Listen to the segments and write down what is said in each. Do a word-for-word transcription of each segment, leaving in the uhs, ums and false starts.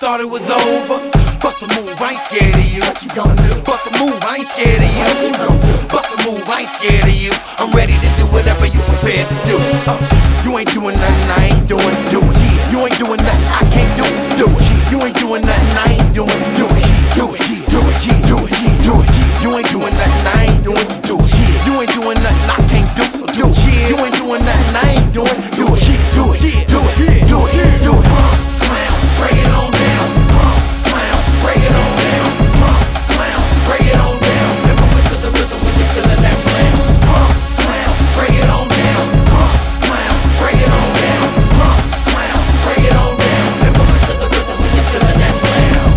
thought it was over. Bust a move, I ain't scared of you. What you gon' do? Bust a move, I ain't scared of you. What you gon' do? Bust a move, I ain't scared of you. I'm ready to do whatever you prepared to do. Uh, you ain't doing nothing I ain't doing, do it. You ain't doing nothing I can't do, do it. You ain't doing nothing I ain't doing, do it. Do it, do it, do it, do it. You ain't doing nothing I ain't doing, so do it. You ain't doing nothing I can't do, so do it. You ain't doing nothing I ain't doing, so do it. Do it, do it, do it, do it, do it. Drunk clown, break it on down. Drunk clown, break it on down. Drunk clown, break it on down. Never went to the rhythm when you're feeling that sound. Drunk clown, break it on down. Drunk clown, break it on down. Drunk clown, break it on down. Never went to the rhythm when you're feeling that sound.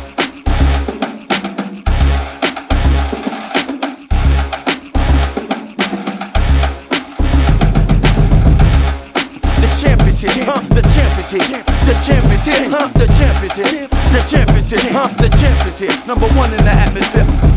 The champ is here, huh? The champ is here. The champ is here, huh? The champ is here. The champ is here, huh? The champ is here. Number one in the atmosphere.